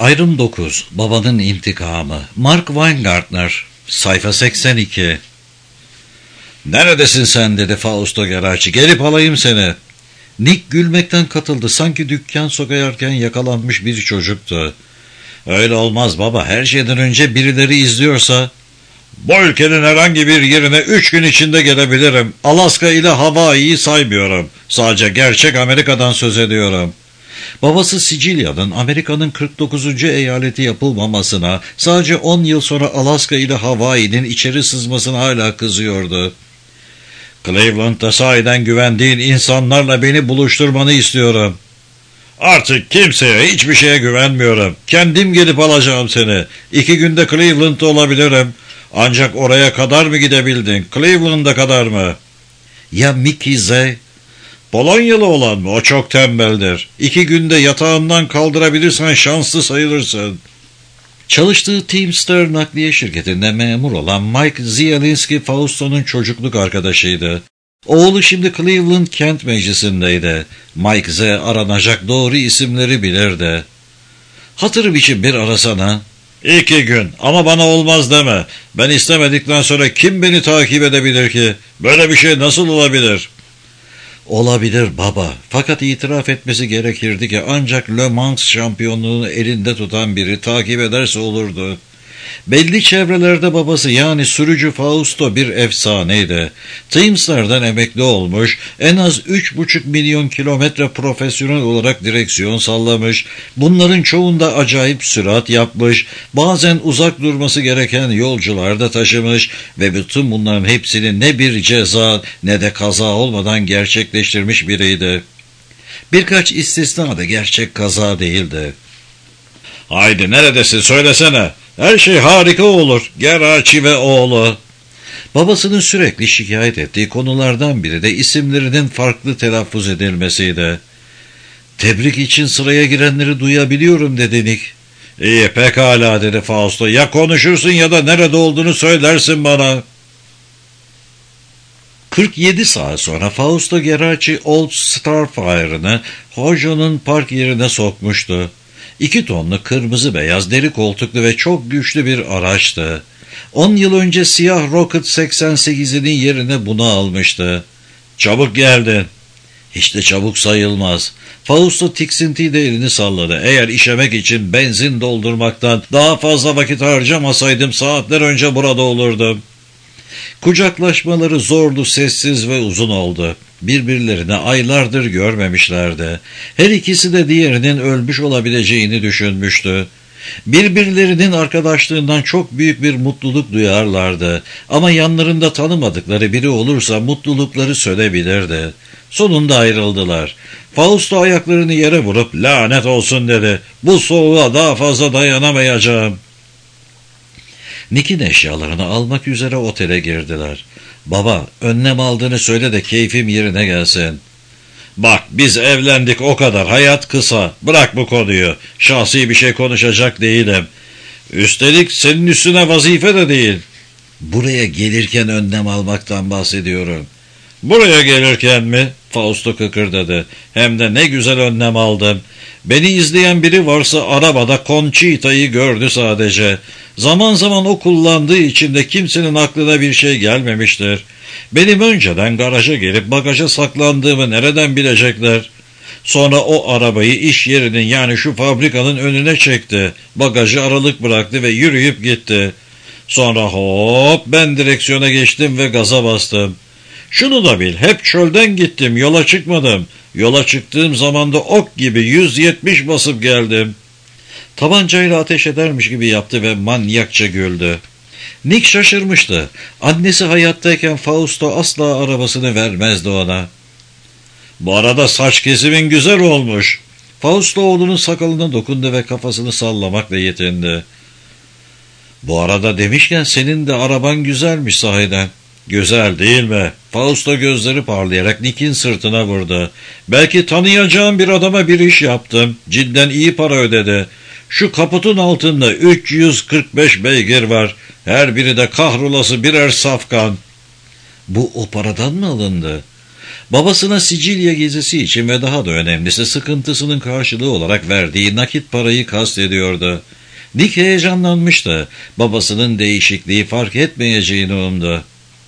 Ayrım 9. Babanın intikamı. Mark Weingartner. Sayfa 82. "Neredesin sen?" dedi Fausto Geraci. "Gelip alayım seni." Nick gülmekten katıldı. Sanki dükkan soyarken yakalanmış bir çocuktu. "Öyle olmaz baba. Her şeyden önce birileri izliyorsa..." "Bu ülkenin herhangi bir yerine 3 gün içinde gelebilirim. Alaska ile Hawaii'yi saymıyorum. Sadece gerçek Amerika'dan söz ediyorum." Babası Sicilya'nın Amerika'nın 49. eyaleti yapılmamasına, sadece 10 yıl sonra Alaska ile Hawaii'nin içeri sızmasına hala kızıyordu. "Cleveland'da sahiden güvendiğin insanlarla beni buluşturmanı istiyorum." "Artık kimseye, hiçbir şeye güvenmiyorum. Kendim gelip alacağım seni. 2 günde Cleveland'da olabilirim. Ancak oraya kadar mı gidebildin? Cleveland'a kadar mı?" "Ya Mickey Z?" "Polonyalı olan mı? O çok tembeldir. 2 günde yatağından kaldırabilirsen şanslı sayılırsın." Çalıştığı Teamster nakliye şirketinde memur olan Mike Zielinski, Fausto'nun çocukluk arkadaşıydı. Oğlu şimdi Cleveland Kent Meclisi'ndeydi. Mike Z aranacak doğru isimleri bilirdi. "Hatırım için bir arasana." "2 gün ama bana olmaz deme. Ben istemedikten sonra kim beni takip edebilir ki? Böyle bir şey nasıl olabilir?" "Olabilir baba. Fakat itiraf etmesi gerekirdi ki ancak Le Mans şampiyonluğunu elinde tutan biri takip ederse olurdu." Belli çevrelerde babası, yani sürücü Fausto, bir efsaneydi. Teamster'dan emekli olmuş, en az 3,5 milyon kilometre profesyonel olarak direksiyon sallamış, bunların çoğunda acayip sürat yapmış, bazen uzak durması gereken yolcular da taşımış ve bütün bunların hepsini ne bir ceza ne de kaza olmadan gerçekleştirmiş biriydi. Birkaç istisna da gerçek kaza değildi. "Haydi neredesin, söylesene. Her şey harika olur. Geraci ve oğlu." Babasının sürekli şikayet ettiği konulardan biri de isimlerinin farklı telaffuz edilmesiydi. "Tebrik için sıraya girenleri duyabiliyorum," dedi Nick. "İyi, pekala," dedi Fausto. "Ya konuşursun ya da nerede olduğunu söylersin bana." 47 saat sonra Fausto Geraci Old Starfire'ını Hojo'nun park yerine sokmuştu. 2 tonlu kırmızı beyaz deri koltuklu ve çok güçlü bir araçtı. 10 yıl önce siyah Rocket 88'inin yerine bunu almıştı. "Çabuk geldin." "Hiç de çabuk sayılmaz." Fausto tiksintiyle elini salladı. "Eğer işemek için benzin doldurmaktan daha fazla vakit harcamasaydım saatler önce burada olurdum." Kucaklaşmaları zorlu, sessiz ve uzun oldu. Birbirlerini aylardır görmemişlerdi. Her ikisi de diğerinin ölmüş olabileceğini düşünmüştü. Birbirlerinin arkadaşlığından çok büyük bir mutluluk duyarlardı. Ama yanlarında tanımadıkları biri olursa mutlulukları sönebilirdi. Sonunda ayrıldılar. Fausto ayaklarını yere vurup "Lanet olsun," dedi. "Bu soğuğa daha fazla dayanamayacağım." Nick'in eşyalarını almak üzere otele girdiler. "Baba, önlem aldığını söyle de keyfim yerine gelsin." "Bak, biz evlendik, o kadar. Hayat kısa. Bırak bu konuyu. Şahsi bir şey konuşacak değilim. Üstelik senin üstüne vazife de değil." "Buraya gelirken önlem almaktan bahsediyorum." "Buraya gelirken mi?" Fausto kıkırdadı. "Hem de ne güzel önlem aldım. Beni izleyen biri varsa arabada Conchita'yı gördü sadece. Zaman zaman o kullandığı için de kimsenin aklına bir şey gelmemiştir. Benim önceden garaja gelip bagaja saklandığımı nereden bilecekler? Sonra o arabayı iş yerinin, yani şu fabrikanın önüne çekti. Bagajı aralık bıraktı ve yürüyüp gitti. Sonra hop ben direksiyona geçtim ve gaza bastım. Şunu da bil, hep çölden gittim, yola çıkmadım. Yola çıktığım zaman da ok gibi 170 basıp geldim." Tabancayla ateş edermiş gibi yaptı ve manyakça güldü. Nick şaşırmıştı. Annesi hayattayken Fausto asla arabasını vermezdi ona. "Bu arada saç kesimin güzel olmuş." Fausto oğlunun sakalına dokundu ve kafasını sallamakla yetindi. "Bu arada demişken senin de araban güzelmiş sahiden." "Güzel değil mi?" Fausto gözleri parlayarak Nick'in sırtına vurdu. "Belki tanıyacağım bir adama bir iş yaptım. Cidden iyi para ödedi. Şu kaputun altında 345 beygir var. Her biri de kahrolası birer safkan." "Bu o paradan mı alındı?" Babasına Sicilya gezisi için ve daha da önemlisi sıkıntısının karşılığı olarak verdiği nakit parayı kastediyordu. Nick heyecanlanmıştı. Babasının değişikliği fark etmeyeceğini umdu.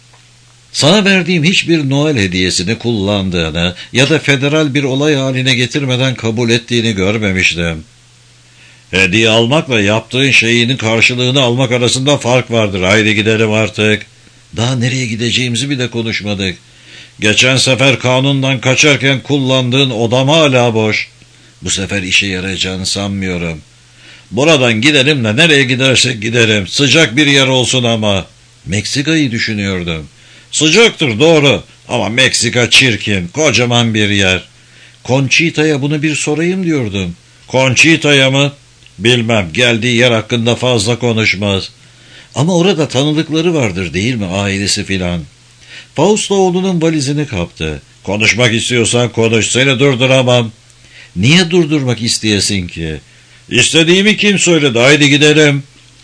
Sana verdiğim hiçbir Noel hediyesini kullandığını ya da federal bir olay haline getirmeden kabul ettiğini görmemiştim. Hediye almakla yaptığın şeyinin karşılığını almak arasında fark vardır. Haydi gidelim artık. Daha nereye gideceğimizi bile konuşmadık. Geçen sefer kanundan kaçarken kullandığın odam hala boş. Bu sefer işe yarayacağını sanmıyorum. Buradan gidelim de nereye gidersek gidelim. Sıcak bir yer olsun ama. Meksika'yı düşünüyordum. Sıcaktır doğru ama Meksika çirkin, kocaman bir yer. Conchita'ya bunu bir sorayım diyordum. Conchita'ya mı? Bilmem, geldiği yer hakkında fazla konuşmaz. Ama orada tanıdıkları vardır değil mi, ailesi filan. Fausto oğlunun valizini kaptı. Konuşmak istiyorsan konuş, seni durduramam. Niye durdurmak isteyesin ki? İstediğimi kim söyledi, haydi gidelim.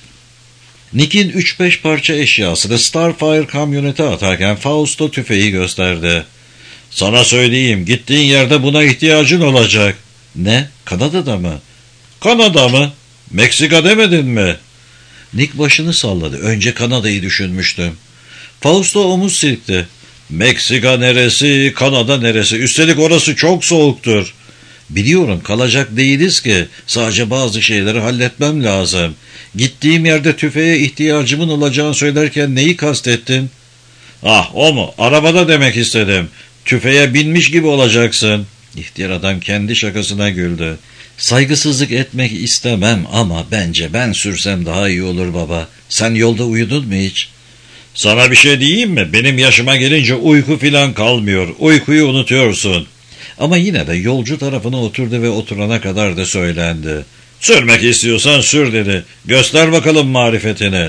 Nick'in 3-5 parça eşyasını Starfire kamyonete atarken Fausto tüfeği gösterdi. Sana söyleyeyim, gittiğin yerde buna ihtiyacın olacak. Ne? Kanada'da mı? Kanada mı? Meksika demedin mi? Nick başını salladı. Önce Kanada'yı düşünmüştüm. Fausto omuz silkti. Meksika neresi, Kanada neresi? Üstelik orası çok soğuktur. Biliyorum, kalacak değiliz ki. Sadece bazı şeyleri halletmem lazım. Gittiğim yerde tüfeğe ihtiyacımın olacağını söylerken neyi kastettin? Ah, o mu? Arabada demek istedim. Tüfeğe binmiş gibi olacaksın. İhtiyar adam kendi şakasına güldü. Saygısızlık etmek istemem ama bence ben sürsem daha iyi olur baba. Sen yolda uyudun mu hiç? Sana bir şey diyeyim mi? Benim yaşıma gelince uyku filan kalmıyor. Uykuyu unutuyorsun. Ama yine de yolcu tarafına oturdu ve oturana kadar da söylendi. Sürmek istiyorsan sür dedi. Göster bakalım marifetini.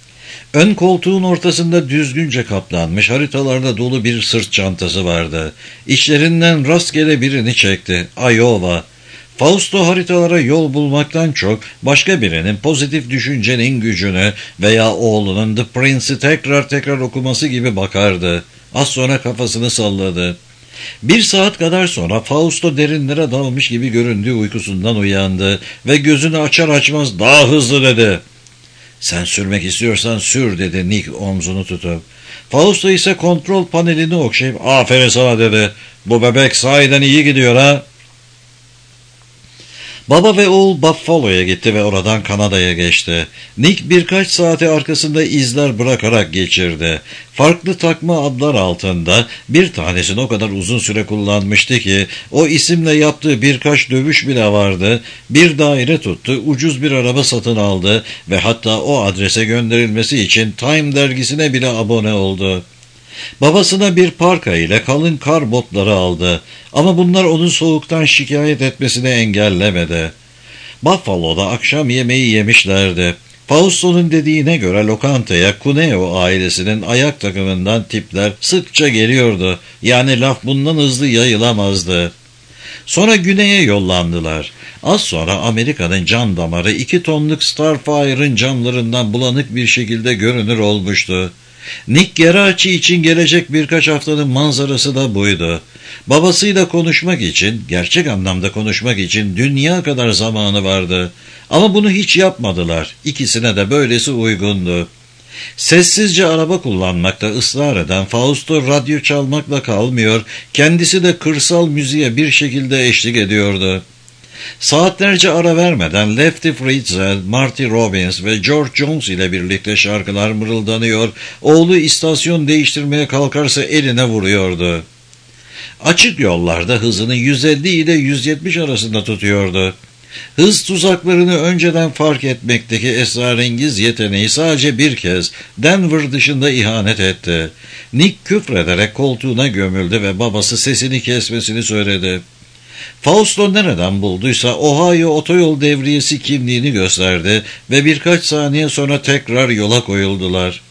Ön koltuğun ortasında düzgünce kaplanmış haritalarla dolu bir sırt çantası vardı. İçlerinden rastgele birini çekti. Iowa. Fausto haritalara yol bulmaktan çok başka birinin pozitif düşüncenin gücünü veya oğlunun The Prince'i tekrar okuması gibi bakardı. Az sonra kafasını salladı. 1 saat kadar sonra Fausto derinlere dalmış gibi göründüğü uykusundan uyandı ve gözünü açar açmaz daha hızlı dedi. Sen sürmek istiyorsan sür dedi Nick omzunu tutup. Fausto ise kontrol panelini okşayıp aferin sana dedi. Bu bebek sahiden iyi gidiyor ha. Baba ve oğul Buffalo'ya gitti ve oradan Kanada'ya geçti. Nick birkaç saati arkasında izler bırakarak geçirdi. Farklı takma adlar altında bir tanesini o kadar uzun süre kullanmıştı ki o isimle yaptığı birkaç dövüş bile vardı. Bir daire tuttu, ucuz bir araba satın aldı ve hatta o adrese gönderilmesi için Time dergisine bile abone oldu. Babasına bir parka ile kalın kar botları aldı ama bunlar onun soğuktan şikayet etmesini engellemedi. Buffalo'da akşam yemeği yemişlerdi. Fausto'nun dediğine göre lokantaya Cuneo ailesinin ayak takımından tipler sıkça geliyordu. Yani laf bundan hızlı yayılamazdı. Sonra güneye yollandılar. Az sonra Amerika'nın can damarı 2 tonluk Starfire'ın camlarından bulanık bir şekilde görünür olmuştu. Nick Geraci için gelecek birkaç haftanın manzarası da buydu. Babasıyla konuşmak için, gerçek anlamda konuşmak için dünya kadar zamanı vardı. Ama bunu hiç yapmadılar. İkisine de böylesi uygundu. Sessizce araba kullanmakta ısrar eden Fausto radyo çalmakla kalmıyor, kendisi de kırsal müziğe bir şekilde eşlik ediyordu. Saatlerce ara vermeden Lefty Fritzl, Marty Robbins ve George Jones ile birlikte şarkılar mırıldanıyor, oğlu istasyon değiştirmeye kalkarsa eline vuruyordu. Açık yollarda hızını 150 ile 170 arasında tutuyordu. Hız tuzaklarını önceden fark etmekteki esrarengiz yeteneği sadece bir kez Denver dışında ihanet etti. Nick küfrederek koltuğuna gömüldü ve babası sesini kesmesini söyledi. Fausto nereden bulduysa Ohio otoyol devriyesi kimliğini gösterdi ve birkaç saniye sonra tekrar yola koyuldular.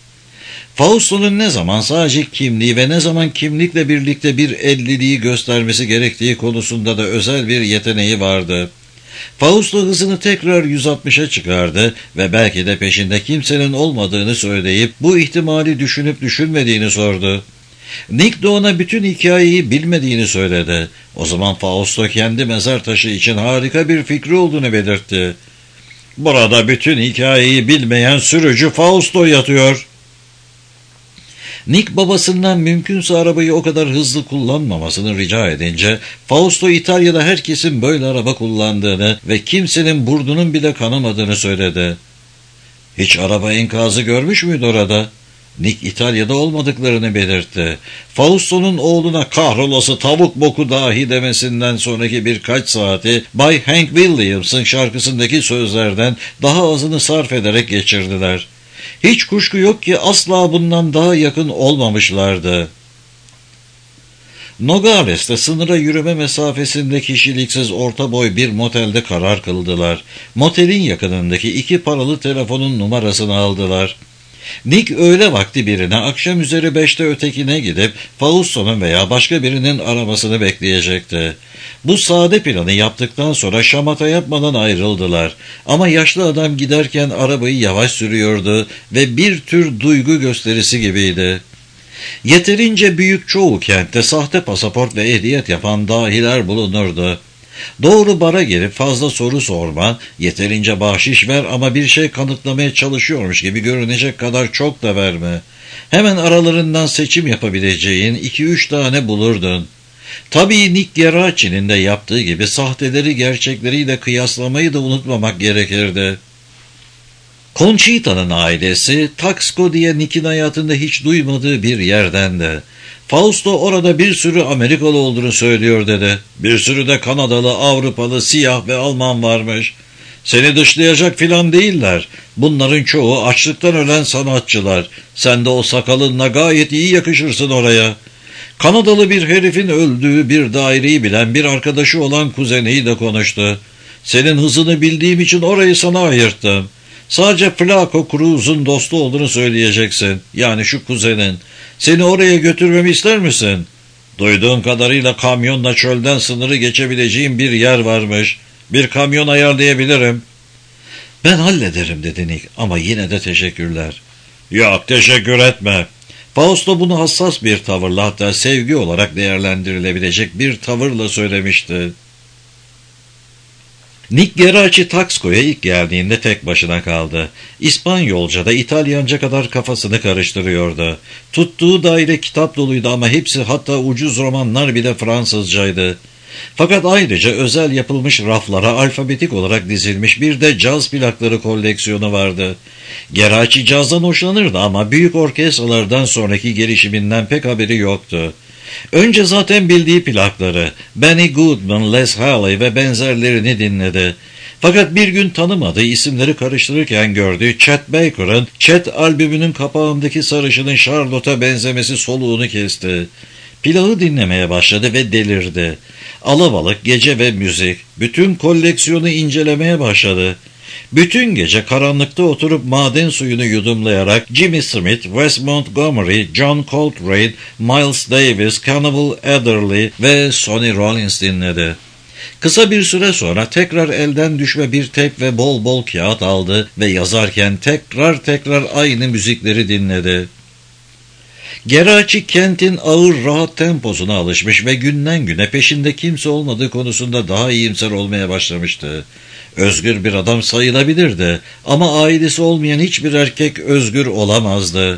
Fausto'nun ne zaman sadece kimliği ve ne zaman kimlikle birlikte bir 50'liği göstermesi gerektiği konusunda da özel bir yeteneği vardı. Fausto hızını tekrar 160'a çıkardı ve belki de peşinde kimsenin olmadığını söyleyip bu ihtimali düşünüp düşünmediğini sordu. Nick de ona bütün hikayeyi bilmediğini söyledi. O zaman Fausto kendi mezar taşı için harika bir fikri olduğunu belirtti. Burada bütün hikayeyi bilmeyen sürücü Fausto yatıyor. Nick babasından mümkünse arabayı o kadar hızlı kullanmamasını rica edince Fausto İtalya'da herkesin böyle araba kullandığını ve kimsenin burnunun bile kanamadığını söyledi. Hiç araba enkazı görmüş müydü orada? Nick İtalya'da olmadıklarını belirtti. Fausto'nun oğluna kahrolası tavuk boku dahi demesinden sonraki birkaç saati Bay Hank Williams'ın şarkısındaki sözlerden daha azını sarf ederek geçirdiler. Hiç kuşku yok ki asla bundan daha yakın olmamışlardı. Nogales''te sınıra yürüme mesafesinde kişiliksiz orta boy bir motelde karar kıldılar. Motelin yakınındaki 2 paralı telefonun numarasını aldılar. Nick öğle vakti birine, akşam üzeri 5'te ötekine gidip Fausto'nun veya başka birinin aramasını bekleyecekti. Bu sade planı yaptıktan sonra şamata yapmadan ayrıldılar. Ama yaşlı adam giderken arabayı yavaş sürüyordu ve bir tür duygu gösterisi gibiydi. Yeterince büyük çoğu kentte sahte pasaport ve ehliyet yapan dahiler bulunurdu. Doğru bara gelip fazla soru sorma, yeterince bahşiş ver ama bir şey kanıtlamaya çalışıyormuş gibi görünecek kadar çok da verme. Hemen aralarından seçim yapabileceğin 2-3 tane bulurdun. Tabii Nick Geraci'nin de yaptığı gibi sahteleri gerçekleriyle kıyaslamayı da unutmamak gerekirdi. Conchita'nın ailesi Taxco diye Nick'in hayatında hiç duymadığı bir yerdendi. Fausto orada bir sürü Amerikalı olduğunu söylüyor dedi. Bir sürü de Kanadalı, Avrupalı, siyah ve Alman varmış. Seni dışlayacak filan değiller. Bunların çoğu açlıktan ölen sanatçılar. Sen de o sakalınla gayet iyi yakışırsın oraya. Kanadalı bir herifin öldüğü bir daireyi bilen bir arkadaşı olan kuzeniyle konuştu. Senin hızını bildiğim için orayı sana ayırttım. Sadece Flaco Cruz'un dostu olduğunu söyleyeceksin. Yani şu kuzenin. Seni oraya götürmemi ister misin? Duyduğum kadarıyla kamyonla çölden sınırı geçebileceğim bir yer varmış. Bir kamyon ayarlayabilirim. Ben hallederim dedi Nick ama yine de teşekkürler. Yok, teşekkür etme. Fausto bunu hassas bir tavırla, hatta sevgi olarak değerlendirilebilecek bir tavırla söylemişti. Nick Geraci Taxco'ya ilk geldiğinde tek başına kaldı. İspanyolca da İtalyanca kadar kafasını karıştırıyordu. Tuttuğu daire kitap doluydu ama hepsi, hatta ucuz romanlar bile Fransızcaydı. Fakat ayrıca özel yapılmış raflara alfabetik olarak dizilmiş bir de caz plakları koleksiyonu vardı. Geraci cazdan hoşlanırdı ama büyük orkestralardan sonraki gelişiminden pek haberi yoktu. Önce zaten bildiği plakları, Benny Goodman, Les Haley ve benzerlerini dinledi. Fakat bir gün tanımadığı, isimleri karıştırırken gördüğü Chet Baker'ın Chet albümünün kapağındaki sarışının Charlotte'a benzemesi soluğunu kesti. Plağı dinlemeye başladı ve delirdi. Alabalık, gece ve müzik, bütün koleksiyonu incelemeye başladı. Bütün gece karanlıkta oturup maden suyunu yudumlayarak Jimmy Smith, Wes Montgomery, John Coltrane, Miles Davis, Cannibal Adderley ve Sonny Rollins dinledi. Kısa bir süre sonra tekrar elden düşme bir tep ve bol bol kağıt aldı ve yazarken tekrar aynı müzikleri dinledi. Geraci kentin ağır rahat temposuna alışmış ve günden güne peşinde kimse olmadığı konusunda daha iyimser olmaya başlamıştı. Özgür bir adam sayılabilirdi ama ailesi olmayan hiçbir erkek özgür olamazdı.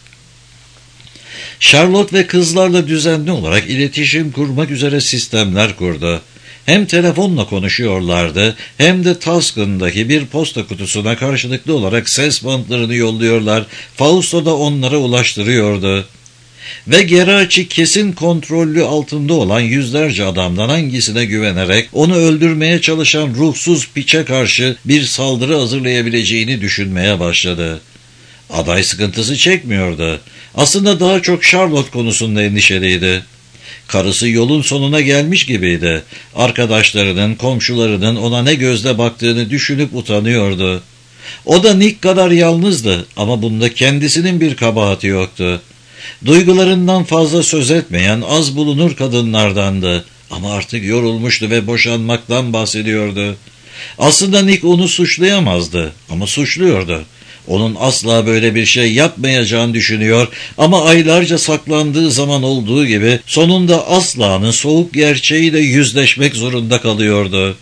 Charlotte ve kızlarla düzenli olarak iletişim kurmak üzere sistemler kurdu. Hem telefonla konuşuyorlardı hem de Tuscan'daki bir posta kutusuna karşılıklı olarak ses bantlarını yolluyorlar. Fausto da onlara ulaştırıyordu. Ve Geraci kesin kontrollü altında olan yüzlerce adamdan hangisine güvenerek onu öldürmeye çalışan ruhsuz piçe karşı bir saldırı hazırlayabileceğini düşünmeye başladı. Aday sıkıntısı çekmiyordu. Aslında daha çok Charlotte konusunda endişeliydi. Karısı yolun sonuna gelmiş gibiydi. Arkadaşlarının, komşularının ona ne gözle baktığını düşünüp utanıyordu. O da Nick kadar yalnızdı ama bunda kendisinin bir kabahati yoktu. Duygularından fazla söz etmeyen az bulunur kadınlardandı ama artık yorulmuştu ve boşanmaktan bahsediyordu. Aslında Nick onu suçlayamazdı ama suçluyordu. Onun asla böyle bir şey yapmayacağını düşünüyor ama aylarca saklandığı zaman olduğu gibi sonunda Asla'nın soğuk gerçeğiyle yüzleşmek zorunda kalıyordu.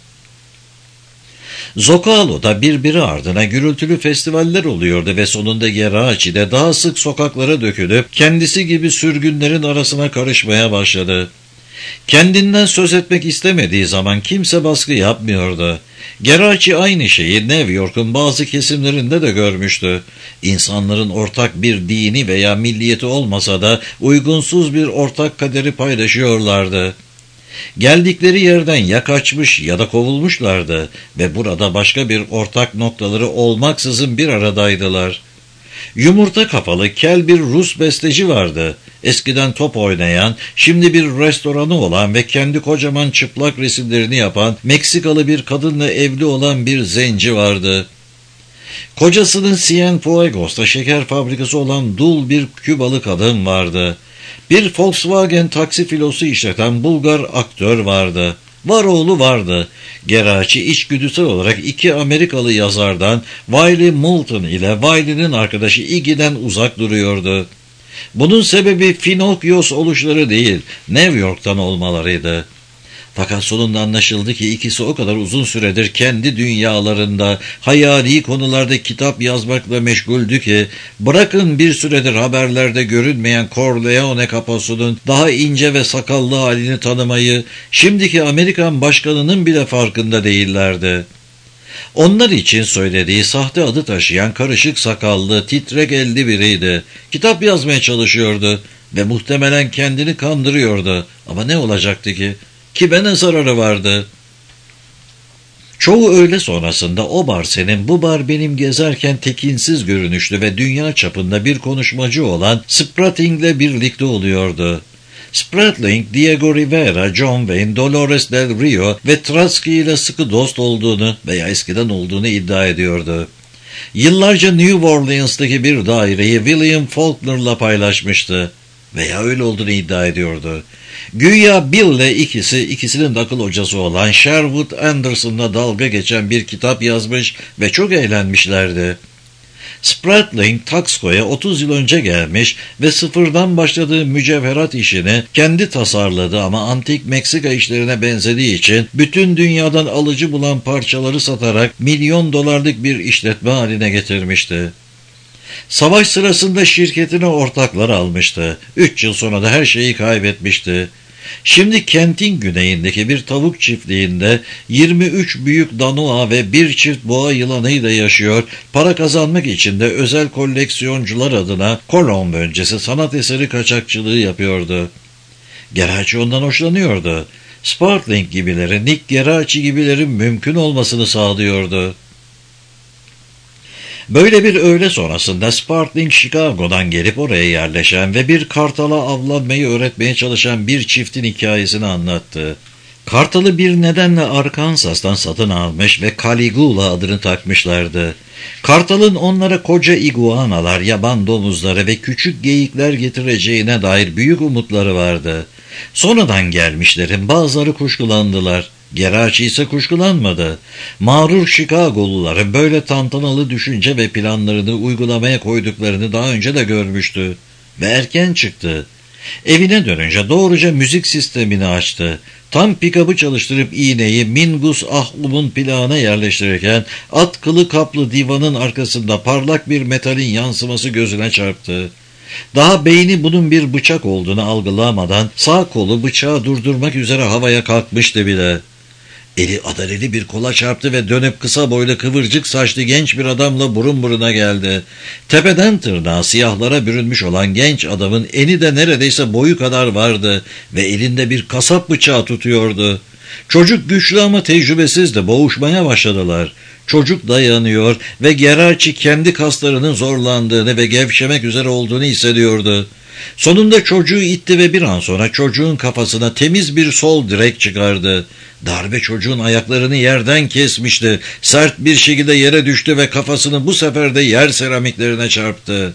Zocalo'da birbiri ardına gürültülü festivaller oluyordu ve sonunda Geraci'de daha sık sokaklara dökülüp kendisi gibi sürgünlerin arasına karışmaya başladı. Kendinden söz etmek istemediği zaman kimse baskı yapmıyordu. Geraci aynı şeyi New York'un bazı kesimlerinde de görmüştü. İnsanların ortak bir dini veya milliyeti olmasa da uygunsuz bir ortak kaderi paylaşıyorlardı. Geldikleri yerden ya kaçmış ya da kovulmuşlardı ve burada başka bir ortak noktaları olmaksızın bir aradaydılar. Yumurta kafalı kel bir Rus besteci vardı. Eskiden top oynayan, şimdi bir restoranı olan ve kendi kocaman çıplak resimlerini yapan Meksikalı bir kadınla evli olan bir zenci vardı. Kocasının Cienfuegos'ta şeker fabrikası olan dul bir Kübalı kadın vardı. Bir Volkswagen taksi filosu işleten Bulgar aktör vardı. Var oğlu vardı. Geraci içgüdüsel olarak iki Amerikalı yazardan Wiley Moulton ile Wiley'nin arkadaşı Iggy'den uzak duruyordu. Bunun sebebi Finocchios oluşları değil, New York'tan olmalarıydı. Fakat sonunda anlaşıldı ki ikisi o kadar uzun süredir kendi dünyalarında, hayali konularda kitap yazmakla meşguldü ki, bırakın bir süredir haberlerde görünmeyen Corleone kaposunun daha ince ve sakallı halini tanımayı, şimdiki Amerikan başkanının bile farkında değillerdi. Onlar için söylediği sahte adı taşıyan karışık sakallı, titrek elli biriydi. Kitap yazmaya çalışıyordu ve muhtemelen kendini kandırıyordu. Ama ne olacaktı ki? Kime ne zararı vardı? Çoğu öğle sonrasında o bar senin, bu bar benim gezerken tekinsiz görünüşlü ve dünya çapında bir konuşmacı olan Spratling'le birlikte oluyordu. Spratling, Diego Rivera, John Wayne, Dolores Del Rio ve Trotsky ile sıkı dost olduğunu veya eskiden olduğunu iddia ediyordu. Yıllarca New Orleans'taki bir daireyi William Faulkner'la paylaşmıştı veya öyle olduğunu iddia ediyordu. Güya Bill'le ikisinin de akıl hocası olan Sherwood Anderson'la dalga geçen bir kitap yazmış ve çok eğlenmişlerdi. Spratling, Taxco'ya 30 yıl önce gelmiş ve sıfırdan başladığı mücevherat işini kendi tasarladı ama antik Meksika işlerine benzediği için bütün dünyadan alıcı bulan parçaları satarak milyon dolarlık bir işletme haline getirmişti. Savaş sırasında şirketine ortaklar almıştı. 3 yıl sonra da her şeyi kaybetmişti. Şimdi kentin güneyindeki bir tavuk çiftliğinde 23 büyük danua ve bir çift boğa yılanıyla yaşıyor, para kazanmak için de özel koleksiyoncular adına kolon öncesi sanat eseri kaçakçılığı yapıyordu. Geraci ondan hoşlanıyordu. Spratling gibileri, Nick Geraci gibilerin mümkün olmasını sağlıyordu. Böyle bir öğle sonrasında Spratling Chicago'dan gelip oraya yerleşen ve bir kartala avlanmayı öğretmeye çalışan bir çiftin hikayesini anlattı. Kartalı bir nedenle Arkansas'tan satın almış ve Caligula adını takmışlardı. Kartalın onlara koca iguanalar, yaban domuzları ve küçük geyikler getireceğine dair büyük umutları vardı. Sonradan gelmişlerin bazıları kuşkulandılar. Geraci ise kuşkulanmadı. Mağrur Chicago'luların böyle tantanalı düşünce ve planlarını uygulamaya koyduklarını daha önce de görmüştü. Ve erken çıktı. Evine dönünce doğruca müzik sistemini açtı. Tam pikabı çalıştırıp iğneyi Mingus Ahum'un plağına yerleştirirken at kılı kaplı divanın arkasında parlak bir metalin yansıması gözüne çarptı. Daha beyni bunun bir bıçak olduğunu algılamadan sağ kolu bıçağı durdurmak üzere havaya kalkmıştı bile. Eli adaleli bir kola çarptı ve dönüp kısa boylu kıvırcık saçlı genç bir adamla burun buruna geldi. Tepeden tırnağa siyahlara bürünmüş olan genç adamın eni de neredeyse boyu kadar vardı ve elinde bir kasap bıçağı tutuyordu. Çocuk güçlü ama tecrübesizdi, boğuşmaya başladılar. Çocuk dayanıyor ve Geraci kendi kaslarının zorlandığını ve gevşemek üzere olduğunu hissediyordu. Sonunda çocuğu itti ve bir an sonra çocuğun kafasına temiz bir sol direk çıkardı. Darbe çocuğun ayaklarını yerden kesmişti. Sert bir şekilde yere düştü ve kafasını bu sefer de yer seramiklerine çarptı.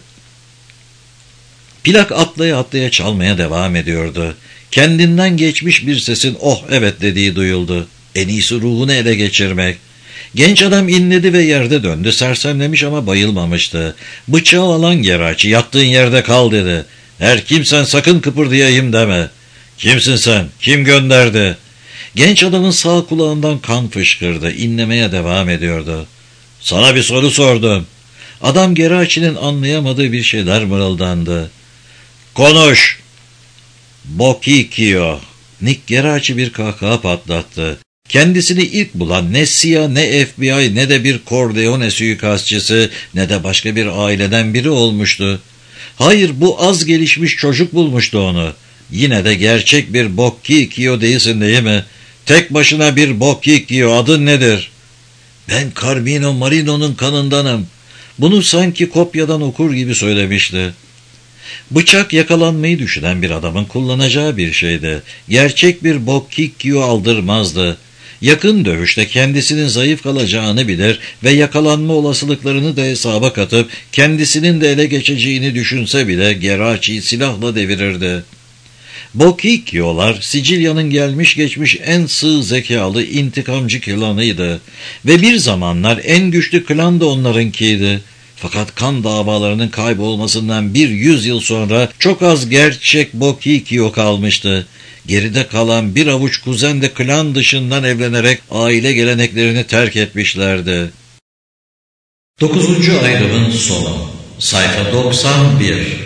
Plak atlaya atlaya çalmaya devam ediyordu. Kendinden geçmiş bir sesin "oh evet" dediği duyuldu. En iyisi ruhunu ele geçirmek. Genç adam inledi ve yerde döndü. Sersemlemiş ama bayılmamıştı. Bıçağı alan Geraci, yattığın yerde kal dedi. Her kimsen sakın kıpırdayayım deme. Kimsin sen? Kim gönderdi? Genç adamın sağ kulağından kan fışkırdı. İnlemeye devam ediyordu. Sana bir soru sordum. Adam Geraci'nin anlayamadığı bir şeyler mırıldandı. Konuş! Bokikio. Nick Geraci bir kahkaha patlattı. Kendisini ilk bulan ne CIA ne FBI ne de bir Corleone suikastçısı ne de başka bir aileden biri olmuştu. Hayır, bu az gelişmiş çocuk bulmuştu onu. Yine de gerçek bir Bokikio değilsin değil mi? Tek başına bir Bokikio, adın nedir? Ben Carmino Marino'nun kanındanım. Bunu sanki kopyadan okur gibi söylemişti. Bıçak yakalanmayı düşünen bir adamın kullanacağı bir şeydi. Gerçek bir Bokikio aldırmazdı. Yakın dövüşte kendisinin zayıf kalacağını bilir ve yakalanma olasılıklarını da hesaba katıp kendisinin de ele geçeceğini düşünse bile Geraci'yi silahla devirirdi. Bokikio'lar Sicilya'nın gelmiş geçmiş en sığ zekalı intikamcı klanıydı ve bir zamanlar en güçlü klan da onlarınkiydi. Fakat kan davalarının kaybolmasından 100 yıl sonra çok az gerçek Bokikio kalmıştı. Geride kalan bir avuç kuzen de klan dışından evlenerek aile geleneklerini terk etmişlerdi. 9. ayrımın sonu. Sayfa 91.